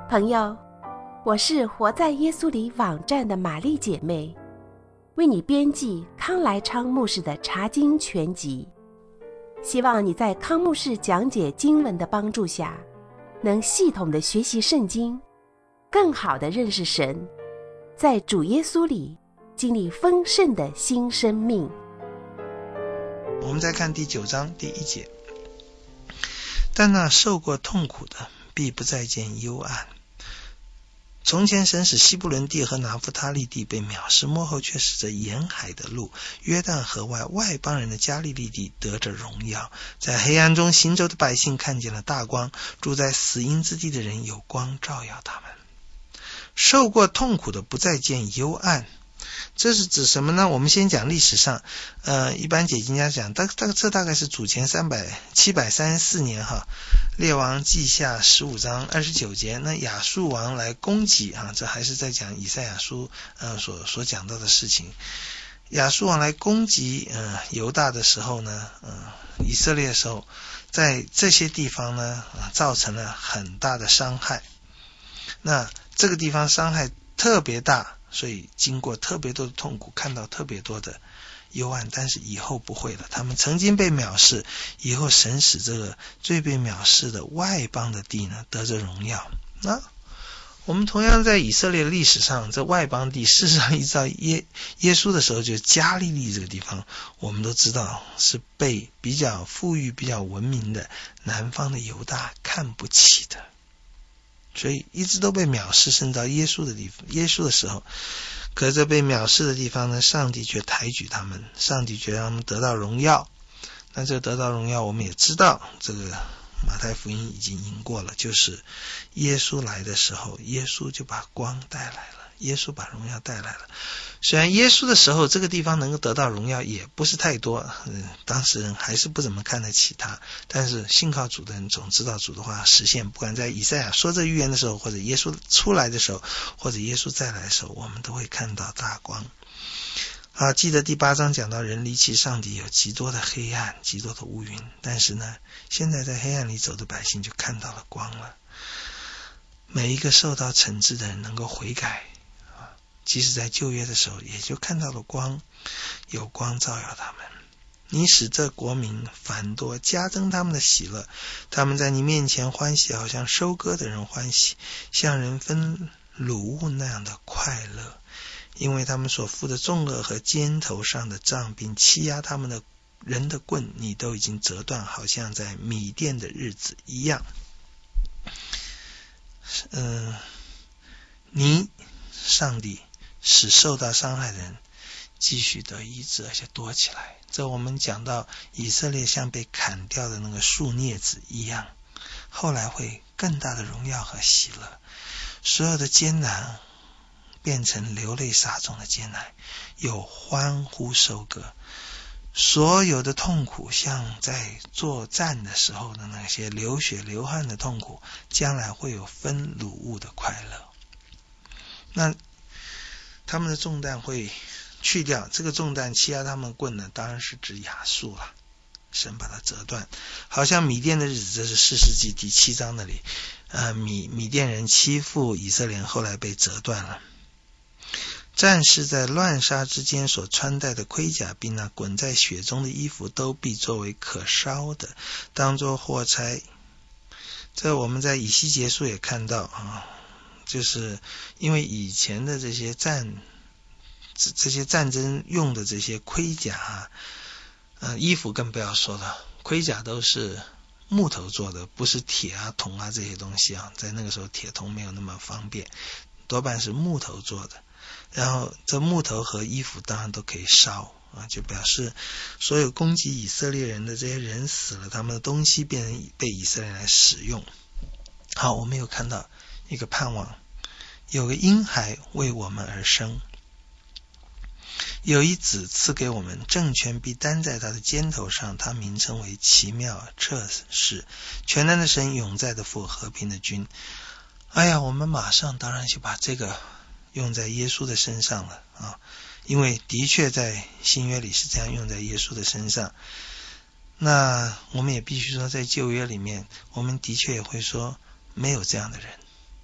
朋友，我是活在耶稣里网站的玛丽姐妹，为你编辑康来昌牧师的查经全集，希望你在康牧师讲解经文的帮助下，能系统的学习圣经，更好的认识神，在主耶稣里经历丰盛的新生命。 我们再看第9章第1节，但那受过痛苦的必不再见幽暗。从前神使西布伦地和拿弗他利地被藐视，末后却使着沿海的路约旦河外外邦人的加利利地得着荣耀。在黑暗中行走的百姓看见了大光，住在死荫之地的人有光照耀他们。受过痛苦的不再见幽暗，这是指什么呢？我们先讲历史上，一般解经家讲，这大概是主前734年哈，列王记下15章29节，那亚述王来攻击啊，这还是在讲以赛亚书所讲到的事情。亚述王来攻击犹大的时候呢，以色列的时候，在这些地方呢，造成了很大的伤害。那这个地方伤害特别大，所以经过特别多的痛苦，看到特别多的幽暗，但是以后不会了。他们曾经被藐视，以后神使这个最被藐视的外邦的地呢得着荣耀。那我们同样在以色列历史上，这外邦地事实上一直到耶稣的时候，就加利利这个地方，我们都知道是被比较富裕比较文明的南方的犹大看不起的，所以一直都被藐视，甚至到耶稣的时候，可是被藐视的地方呢，上帝却抬举他们，上帝却让他们得到荣耀。那这得到荣耀，我们也知道，这个马太福音已经赢过了，就是耶稣来的时候，耶稣就把光带来了，耶稣把荣耀带来了。虽然耶稣的时候这个地方能够得到荣耀也不是太多，当时人还是不怎么看得起他，但是信靠主的人总知道主的话实现，不管在以赛亚说这预言的时候，或者耶稣出来的时候，或者耶稣再来的时候，我们都会看到大光。记得第8章讲到人离弃上帝有极多的黑暗，极多的乌云，但是呢，现在在黑暗里走的百姓就看到了光了。每一个受到惩治的人能够悔改，即使在旧约的时候也就看到了光，有光照耀他们。你使这国民繁多，加增他们的喜乐，他们在你面前欢喜，好像收割的人欢喜，像人分掳物那样的快乐。因为他们所负的重恶和肩头上的杖，并欺压他们的人的棍，你都已经折断，好像在米甸的日子一样。你上帝使受到伤害的人继续得医治，而且多起来。这我们讲到以色列像被砍掉的那个树镊子一样，后来会更大的荣耀和喜乐。所有的艰难变成流泪撒种的艰难，有欢呼收割。所有的痛苦，像在作战的时候的那些流血流汗的痛苦，将来会有分掳物的快乐。那他们的重担会去掉，这个重担欺压他们棍呢，当然是指亚述了，神把它折断。好像米甸的日子，这是士师记第7章那里，米甸人欺负以色列人，后来被折断了。战士在乱杀之间所穿戴的盔甲，并那滚在血中的衣服，都必作为可烧的，当作火柴。这我们在以西结书也看到就是因为以前的这些战争用的这些盔甲衣服更不要说了，盔甲都是木头做的，不是铁铜这些东西在那个时候铁铜没有那么方便，多半是木头做的。然后这木头和衣服当然都可以烧就表示所有攻击以色列人的这些人死了，他们的东西变成被以色列人来使用。好，我们有看到一个盼望，有个婴孩为我们而生，有一子赐给我们，政权必担在他的肩头上，他名称为奇妙、彻视、全能的神、永在的父、和平的君。我们马上当然就把这个用在耶稣的身上了因为的确在新约里是这样用在耶稣的身上。那我们也必须说，在旧约里面，我们的确也会说没有这样的人。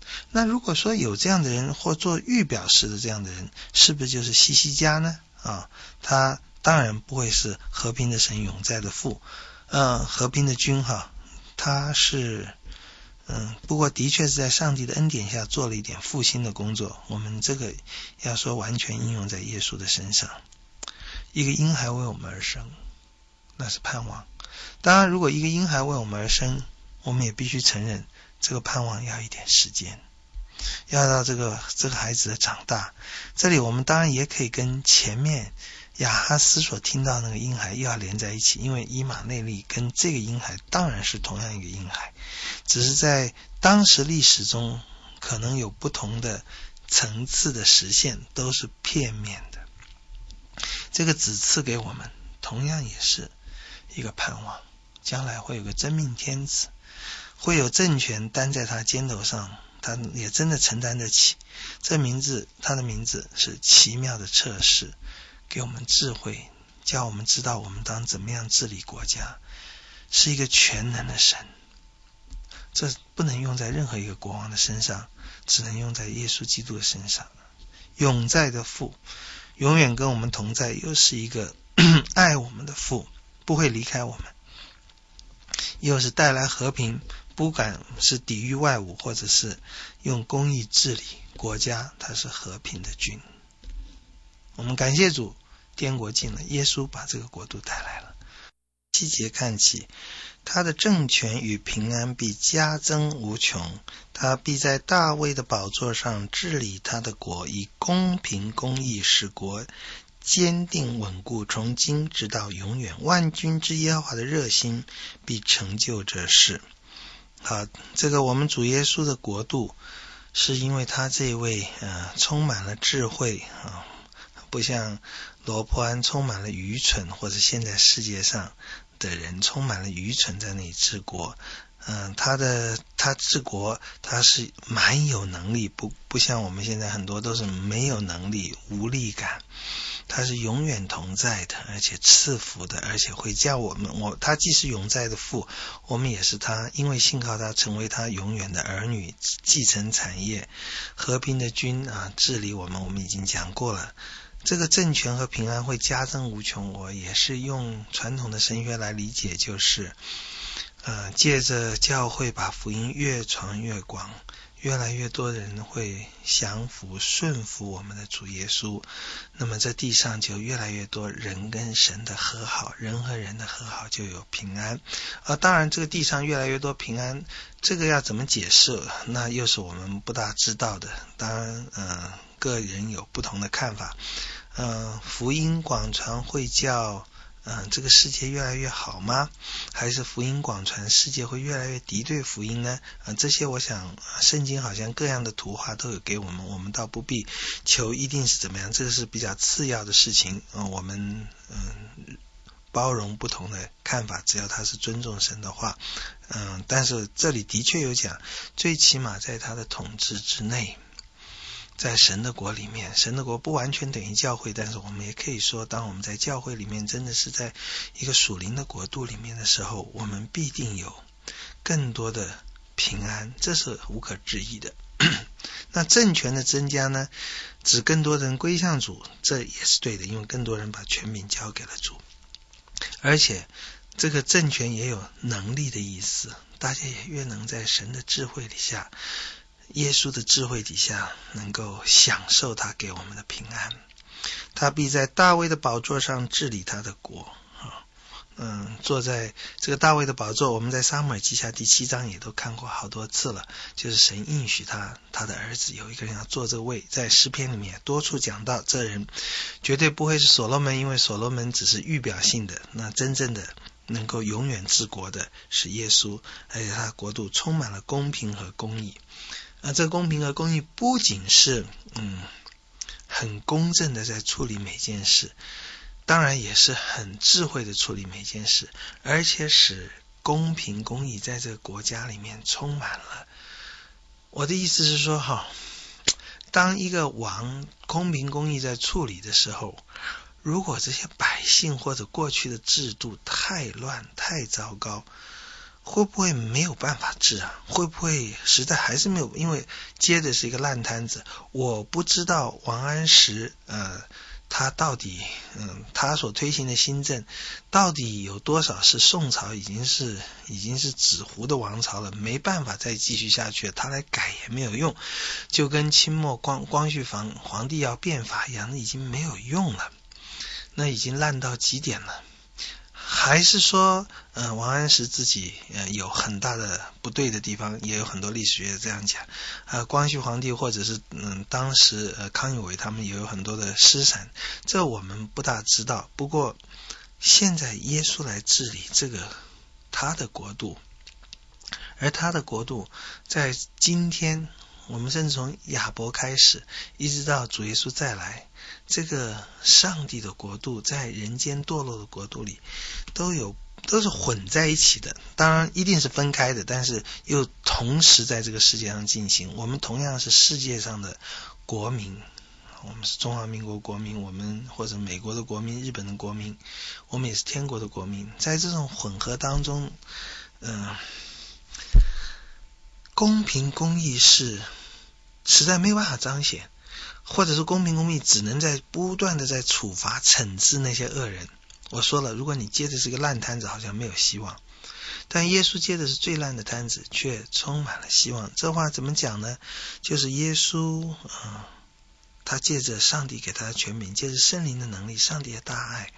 那如果说有这样的人，或做预表式的这样的人，是不是就是西西家呢？他当然不会是和平的神永在的父，和平的君他是不过的确是在上帝的恩典下做了一点复兴的工作。我们这个要说完全应用在耶稣的身上。一个婴孩为我们而生，那是盼望。当然如果一个婴孩为我们而生，我们也必须承认这个盼望要一点时间，要到这个孩子的长大。这里我们当然也可以跟前面亚哈斯所听到那个婴孩又要连在一起，因为以马内利跟这个婴孩当然是同样一个婴孩，只是在当时历史中可能有不同的层次的实现，都是片面的。这个子赐给我们同样也是一个盼望，将来会有个真命天子，会有政权担在他肩头上，他也真的承担得起。他的名字是奇妙的策士，给我们智慧，叫我们知道我们当怎么样治理国家，是一个全能的神。这不能用在任何一个国王的身上，只能用在耶稣基督的身上。永在的父，永远跟我们同在，又是一个爱我们的父，不会离开我们，又是带来和平，不管是抵御外侮，或者是用公义治理国家，他是和平的君。我们感谢主，天国近了，耶稣把这个国度带来了。7节看起，他的政权与平安必加增无穷，他必在大卫的宝座上治理他的国，以公平公义使国坚定稳固，从今直到永远。万军之耶和华的热心必成就这事。好，这个我们主耶稣的国度，是因为他这位充满了智慧不像罗波安充满了愚蠢，或者现在世界上的人充满了愚蠢在那里治国。他治国他是蛮有能力，不像我们现在很多都是没有能力无力感。他是永远同在的，而且赐福的，而且会叫他既是永在的父，我们也是他，因为信靠他成为他永远的儿女，继承产业，和平的君治理我们已经讲过了。这个政权和平安会加增无穷，我也是用传统的神学来理解，就是借着教会把福音越传越广，越来越多的人会降服顺服我们的主耶稣，那么这地上就越来越多人跟神的和好，人和人的和好就有平安。当然这个地上越来越多平安，这个要怎么解释，那又是我们不大知道的。当然个人有不同的看法。福音广传会叫这个世界越来越好吗？还是福音广传世界会越来越敌对福音呢？这些我想圣经好像各样的图画都有给我们，我们倒不必求一定是怎么样，这个是比较次要的事情。我们包容不同的看法，只要他是尊重神的话。但是这里的确有讲，最起码在他的统治之内，在神的国里面，神的国不完全等于教会，但是我们也可以说，当我们在教会里面真的是在一个属灵的国度里面的时候，我们必定有更多的平安，这是无可置疑的。那政权的增加呢，指更多人归向主，这也是对的，因为更多人把权柄交给了主。而且这个政权也有能力的意思，大家也越能在神的智慧底下，耶稣的智慧底下，能够享受他给我们的平安。他必在大卫的宝座上治理他的国。坐在这个大卫的宝座，我们在撒母耳记下第7章也都看过好多次了，就是神应许他的儿子有一个人要坐这个位，在诗篇里面多处讲到，这人绝对不会是所罗门，因为所罗门只是预表性的，那真正的能够永远治国的是耶稣，而且他的国度充满了公平和公义。这公平和公义不仅是很公正的在处理每件事，当然也是很智慧的处理每件事，而且使公平公义在这个国家里面充满了。我的意思是说当一个王公平公义在处理的时候，如果这些百姓或者过去的制度太乱太糟糕， 会不会没有办法治啊？会不会实在还是没有？因为接的是一个烂摊子，我不知道王安石他到底他所推行的新政到底有多少是宋朝已经是纸糊的王朝了，没办法再继续下去了，他来改也没有用，就跟清末光绪皇帝要变法一样，已经没有用了，那已经烂到极点了。还是说王安石自己有很大的不对的地方，也有很多历史学者这样讲。光绪皇帝或者是当时康有为他们也有很多的失散，这我们不大知道。不过现在耶稣来治理这个他的国度，而他的国度在今天，我们甚至从亚伯开始一直到主耶稣再来，这个上帝的国度在人间堕落的国度里都是混在一起的，当然一定是分开的，但是又同时在这个世界上进行。我们同样是世界上的国民，我们是中华民国国民，我们或者美国的国民，日本的国民，我们也是天国的国民。在这种混合当中公平公义是实在没有办法彰显，或者是公平公义只能在不断的在处罚惩治那些恶人。我说了，如果你接的是个烂摊子，好像没有希望，但耶稣接的是最烂的摊子，却充满了希望。这话怎么讲呢？就是耶稣他借着上帝给他的权柄，借着圣灵的能力，上帝的大爱，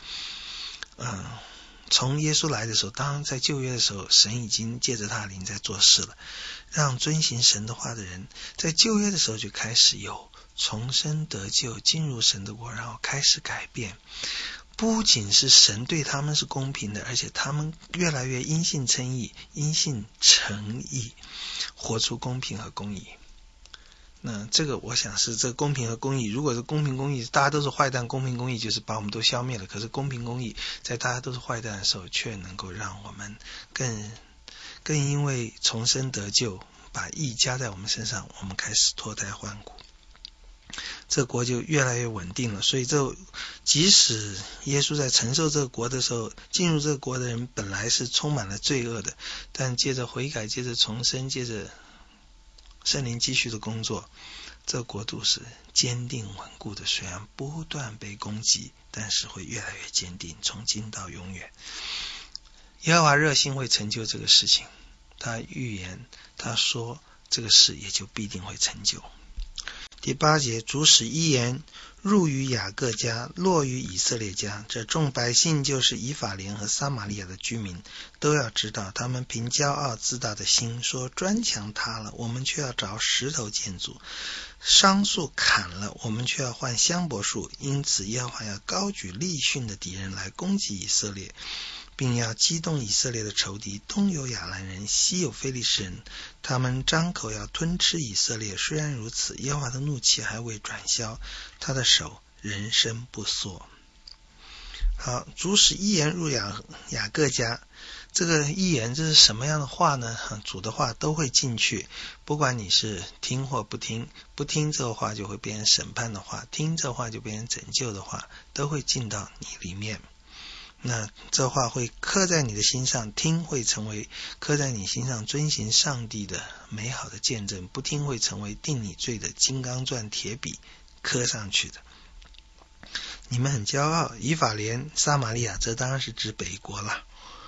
从耶稣来的时候，当然在旧约的时候，神已经借着他的灵在做事了，让遵行神的话的人在旧约的时候就开始有重生得救，进入神的国，然后开始改变。不仅是神对他们是公平的，而且他们越来越因信称义，因信诚义，活出公平和公义。那这个我想是这个公平和公义，如果是公平公义大家都是坏蛋，公平公义就是把我们都消灭了，可是公平公义在大家都是坏蛋的时候，却能够让我们更因为重生得救，把义加在我们身上，我们开始脱胎换骨，这国就越来越稳定了。所以即使耶稣在承受这个国的时候，进入这个国的人本来是充满了罪恶的，但借着悔改，借着重生，借着圣灵继续的工作，这国度是坚定稳固的，虽然不断被攻击，但是会越来越坚定，从今到永远。耶和华热心会成就这个事情，他预言，他说这个事也就必定会成就。第8节，主使一言入于雅各家，落于以色列家。这众百姓就是以法莲和撒玛利亚的居民，都要知道，他们凭骄傲自大的心说，砖墙塌了，我们却要找石头建筑；桑树砍了，我们却要换香柏树。因此耶和华要高举利汛的敌人来攻击以色列，并要激动以色列的仇敌，东有亚兰人，西有非利士人，他们张口要吞吃以色列。虽然如此，耶和华的怒气还未转消，他的手仍伸不缩。好，主使一言入雅各家，这个一言这是什么样的话呢？主的话都会进去，不管你是听或不听，不听这话就会变成审判的话，听这话就变成拯救的话，都会进到你里面。那这话会刻在你的心上，听会成为刻在你心上遵行上帝的美好的见证，不听会成为定你罪的金刚钻铁笔刻上去的。你们很骄傲，以法莲、撒玛利亚，这当然是指北国了。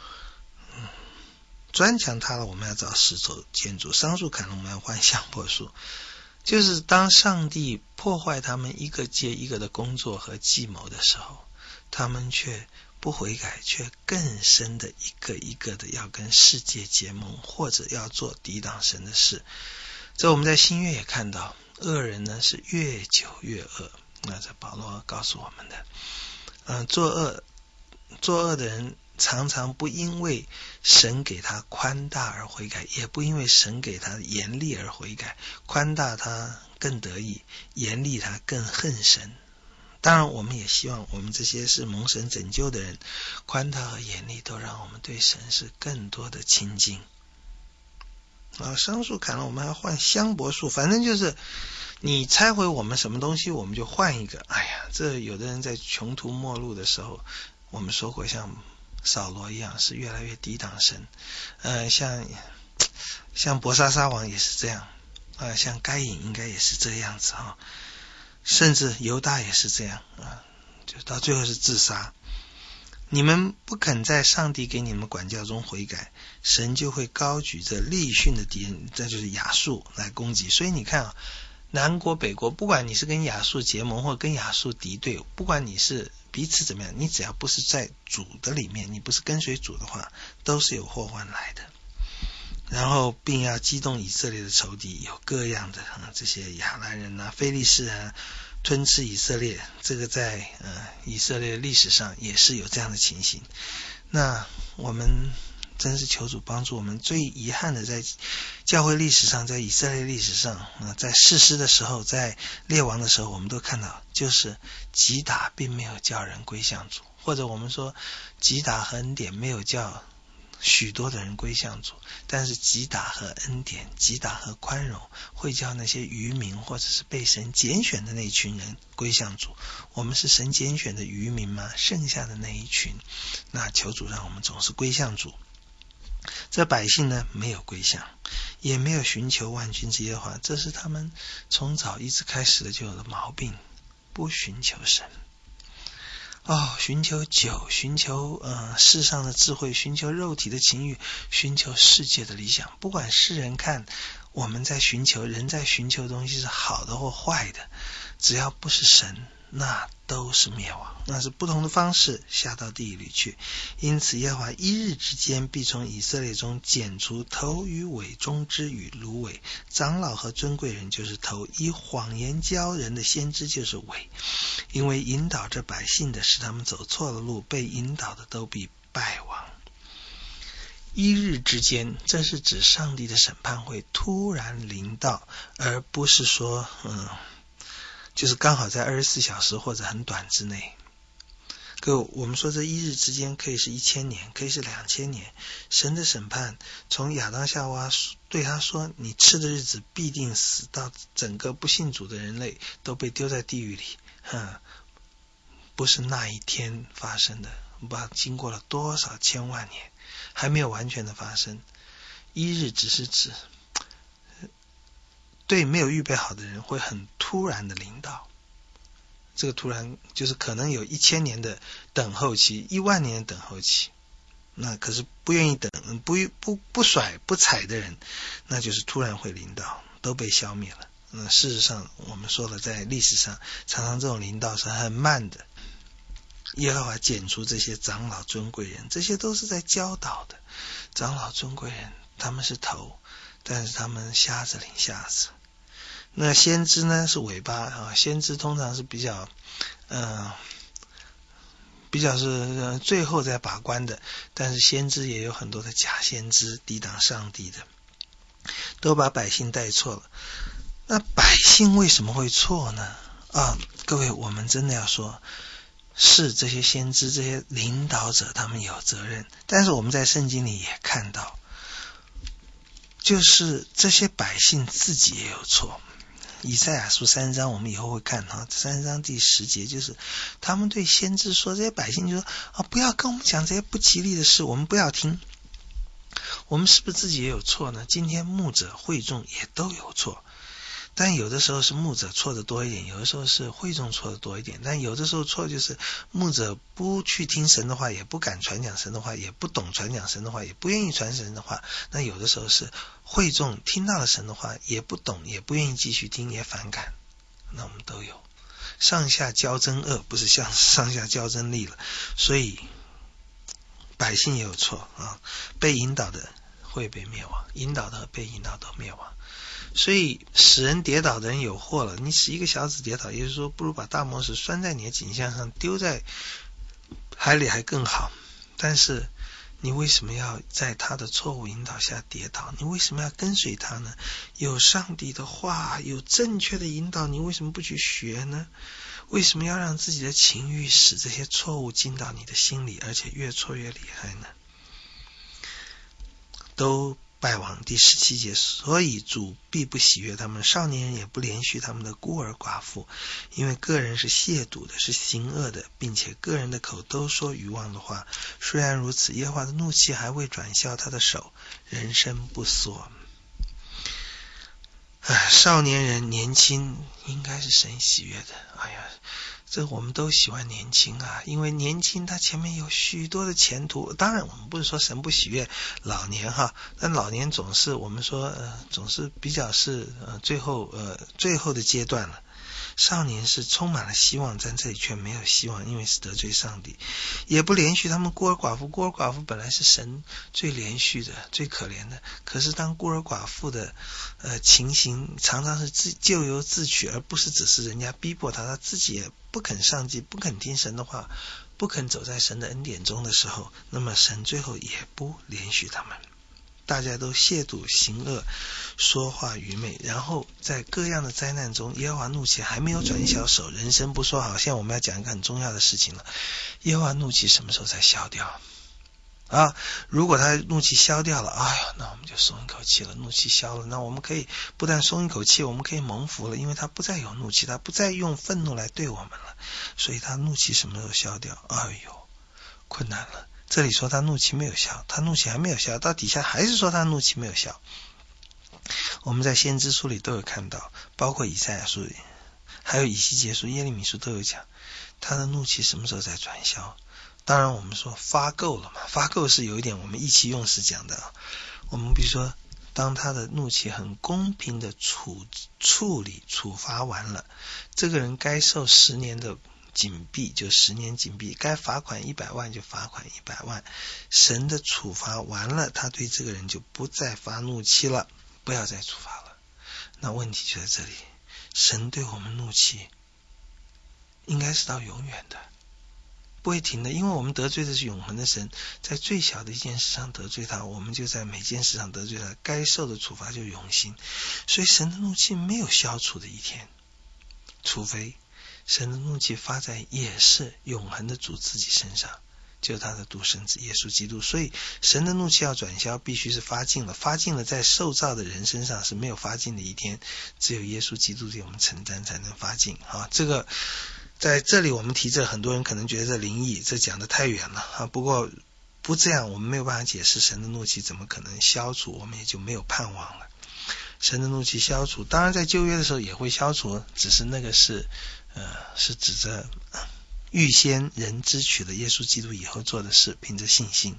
砖墙塌了，我们要找石头建筑；桑树砍了，我们要换香柏树。就是当上帝破坏他们一个接一个的工作和计谋的时候，他们却不悔改，却更深的一个一个的要跟世界结盟，或者要做抵挡神的事。这我们在新约也看到，恶人呢是越久越恶。那这保罗告诉我们的，作恶的人常常不因为神给他宽大而悔改，也不因为神给他严厉而悔改。宽大他更得意，严厉他更恨神。当然我们也希望我们这些是蒙神拯救的人，宽大和严厉都让我们对神是更多的亲近。桑树砍了，我们还换香柏树，反正就是你拆毁我们什么东西，我们就换一个。哎呀，这有的人在穷途末路的时候，我们说过像扫罗一样，是越来越抵挡神。像伯沙撒王也是这样，像该隐应该也是这样子啊，甚至犹大也是这样啊，就到最后是自杀。你们不肯在上帝给你们管教中悔改，神就会高举着利训的敌人，这就是亚述来攻击。所以你看啊，南国北国，不管你是跟亚述结盟或跟亚述敌对，不管你是彼此怎么样，你只要不是在主的里面，你不是跟随主的话，都是有祸患来的。然后并要激动以色列的仇敌，有各样的这些亚兰人啊、非利士啊吞吃以色列，这个在以色列历史上也是有这样的情形。那我们真是求主帮助我们。最遗憾的，在教会历史上，在以色列历史上，在士师的时候，在列王的时候，我们都看到，就是击打并没有叫人归向主，或者我们说击打和恩典没有叫许多的人归向主，但是击打和恩典、击打和宽容会叫那些渔民或者是被神拣选的那一群人归向主。我们是神拣选的渔民吗？剩下的那一群，那求主让我们总是归向主。这百姓呢，没有归向，也没有寻求万军之耶和华，这是他们从早一直开始的就有的毛病，不寻求神。寻求酒，寻求世上的智慧，寻求肉体的情欲，寻求世界的理想。不管世人看我们在寻求，人在寻求的东西是好的或坏的，只要不是神，那都是灭亡，那是不同的方式下到地狱里去。因此耶和华一日之间必从以色列中剪除头与尾、中支与芦苇，长老和尊贵人就是头，以谎言教人的先知就是尾。因为引导着百姓的是他们走错了路，被引导的都必败亡。一日之间，这是指上帝的审判会突然临到，而不是说就是刚好在24小时或者很短之内。各位，我们说这一日之间可以是1000年，可以是2000年。神的审判从亚当夏娃对他说你吃的日子必定死，到整个不信主的人类都被丢在地狱里，不是那一天发生的，不知道经过了多少千万年还没有完全的发生。一日只是指对没有预备好的人会很突然的临到，这个突然就是可能有1000年的等候期，10000年的等候期。那可是不愿意等、不甩不踩的人，那就是突然会临到，都被消灭了。事实上我们说了，在历史上常常这种临到是很慢的。耶和华剪除这些长老尊贵人，这些都是在教导的。长老尊贵人他们是头，但是他们瞎子领瞎子。那先知呢是尾巴先知通常是比较是最后再把关的，但是先知也有很多的假先知，抵挡上帝的，都把百姓带错了。那百姓为什么会错呢？各位，我们真的要说，是这些先知、这些领导者他们有责任，但是我们在圣经里也看到，就是这些百姓自己也有错。以赛亚书3章我们以后会看3章第10节，就是他们对先知说，这些百姓就说不要跟我们讲这些不吉利的事，我们不要听。我们是不是自己也有错呢？今天牧者会众也都有错，但有的时候是牧者错的多一点，有的时候是会众错的多一点，但有的时候错就是牧者不去听神的话，也不敢传讲神的话，也不懂传讲神的话，也不愿意传神的话。那有的时候是会众听到了神的话，也不懂，也不愿意继续听，也反感。那我们都有上下交争恶，不是上下交争利了。所以百姓也有错被引导的会被灭亡，引导的和被引导都灭亡。所以使人跌倒的人有祸了，你使一个小子跌倒，也就是说不如把大磨石拴在你的颈项上，丢在海里还更好。但是你为什么要在他的错误引导下跌倒？你为什么要跟随他呢？有上帝的话，有正确的引导，你为什么不去学呢？为什么要让自己的情欲使这些错误进到你的心里，而且越错越厉害呢？都败亡。第17节，所以主必不喜悦他们，少年人也不怜恤他们的孤儿寡妇，因为个人是亵渎的，是行恶的，并且个人的口都说愚妄的话。虽然如此，耶和华的怒气还未转消，他的手仍伸不缩。少年人年轻应该是神喜悦的。这我们都喜欢年轻啊，因为年轻他前面有许多的前途。当然我们不是说神不喜悦老年但老年总是我们说总是比较是最后的阶段了。少年是充满了希望，但这里却没有希望，因为是得罪上帝。也不怜恤他们孤儿寡妇，孤儿寡妇本来是神最怜恤的最可怜的，可是当孤儿寡妇的情形常常是咎由自取，而不是只是人家逼迫他自己也不肯上进，不肯听神的话，不肯走在神的恩典中的时候，那么神最后也不怜恤他们。大家都亵渎行恶，说话愚昧，然后在各样的灾难中，耶和华怒气还没有转消，手人生不说。好像我们要讲一个很重要的事情了，耶和华怒气什么时候才消掉如果他怒气消掉了，那我们就松一口气了。怒气消了，那我们可以不但松一口气，我们可以蒙福了，因为他不再有怒气，他不再用愤怒来对我们了，所以他怒气什么时候消掉？困难了。这里说他怒气没有消，他怒气还没有消，到底下还是说他怒气没有消。我们在先知书里都有看到，包括以赛亚书里，还有以西结书、耶利米书都有讲，他的怒气什么时候才转消？当然我们说发够了嘛，发够是有一点我们意气用事讲的我们比如说当他的怒气很公平的处罚完了，这个人该受10年的禁闭就10年禁闭，该罚款100万就罚款100万。神的处罚完了，他对这个人就不再发怒气了，不要再处罚了。那问题就在这里，神对我们怒气应该是到永远的，不会停的，因为我们得罪的是永恒的神，在最小的一件事上得罪他，我们就在每件事上得罪他，该受的处罚就永刑。所以神的怒气没有消除的一天，除非神的怒气发在也是永恒的主自己身上，就是他的独生子耶稣基督。所以神的怒气要转消，必须是发尽了在受造的人身上是没有发尽的一天，只有耶稣基督给我们承担才能发尽这个在这里我们提这，很多人可能觉得这灵异，这讲得太远了不过不这样我们没有办法解释神的怒气怎么可能消除，我们也就没有盼望了。神的怒气消除，当然在旧约的时候也会消除，只是那个是指着预先人支取了耶稣基督以后做的事，凭着信心。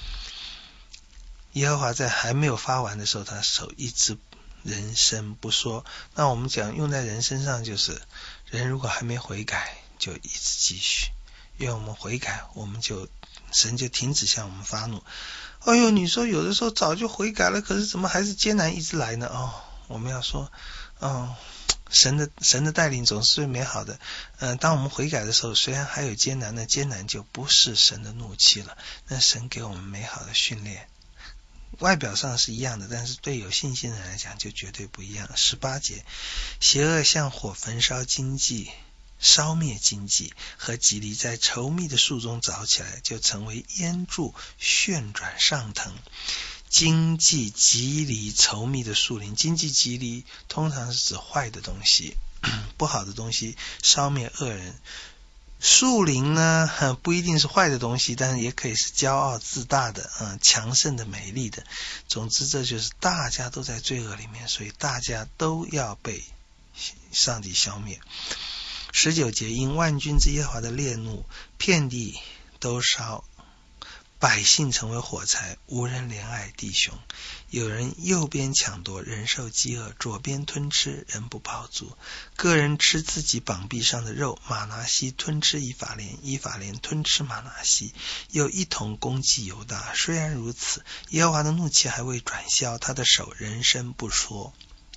耶和华在还没有发完的时候，他手一直人生不说。那我们讲用在人身上，就是人如果还没悔改，就一直继续，因为我们悔改，神就停止向我们发怒。你说有的时候早就悔改了，可是怎么还是艰难一直来呢？我们要说神的带领总是最美好的。当我们悔改的时候，虽然还有艰难，那艰难就不是神的怒气了，那神给我们美好的训练。外表上是一样的，但是对有信心的人来讲就绝对不一样。18节，邪恶像火焚烧荆棘，烧灭荆棘和棘藜，在稠密的树中着起来，就成为烟柱，旋转上腾。荆棘棘藜稠密的树林，荆棘棘藜通常是指坏的东西，不好的东西，烧灭恶人。树林呢不一定是坏的东西，但是也可以是骄傲自大的强盛的美丽的。总之这就是大家都在罪恶里面，所以大家都要被上帝消灭。19节，因万军之耶和华的烈怒，遍地都烧，百姓成为火柴，无人怜爱弟兄。有人右边抢夺，人受饥饿；左边吞吃，人不饱足。个人吃自己膀臂上的肉，马拿西吞吃以法莲，以法莲吞吃马拿西，又一同攻击犹大。虽然如此，耶和华的怒气还未转消，他的手仍伸不缩。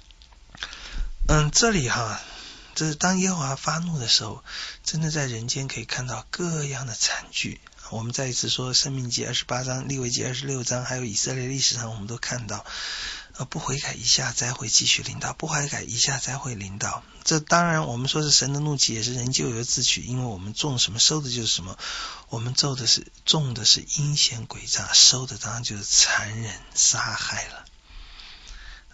这里这是当耶和华发怒的时候，真的在人间可以看到各样的惨剧。我们再一次说申命记28章、利未记26章，还有以色列历史上我们都看到不悔改，以下灾会继续临到，不悔改，以下灾会临到。这当然我们说是神的怒气，也是人咎由自取，因为我们种什么收的就是什么。我们种的是阴险诡诈，收的当然就是残忍杀害了。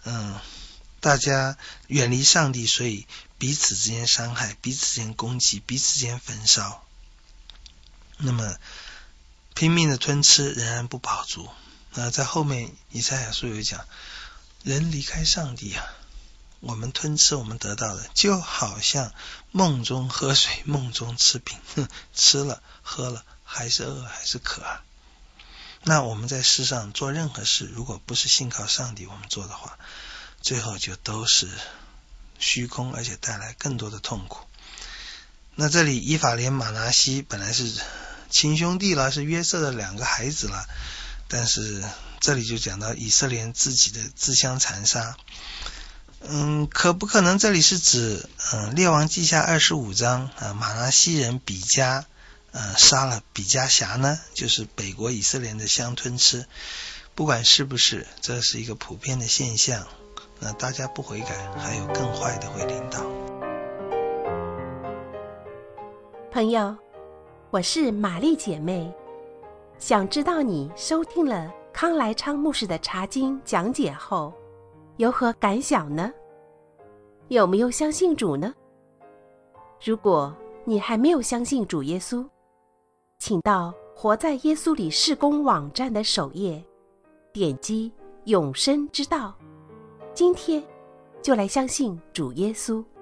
大家远离上帝，所以彼此之间伤害，彼此之间攻击，彼此之间焚烧。那么拼命的吞吃仍然不饱足。在后面以赛亚书有讲，人离开上帝啊，我们吞吃我们得到的，就好像梦中喝水，梦中吃饼，吃了喝了还是饿还是渴啊。那我们在世上做任何事，如果不是信靠上帝我们做的话，最后就都是虚空，而且带来更多的痛苦。那这里以法莲马拿西本来是亲兄弟了，是约瑟的2个孩子了，但是这里就讲到以色列人自己的自相残杀。可不可能这里是指列王记下25章马拿西人比加杀了比加辖呢？就是北国以色列人的相吞吃。不管是不是，这是一个普遍的现象。那大家不悔改，还有更坏的会临到。 朋友，我是玛丽姐妹，想知道你收听了康来昌牧师的查经讲解后有何感想呢？有没有相信主呢？如果你还没有相信主耶稣，请到活在耶稣里事工网站的首页，点击永生之道，今天就来相信主耶稣。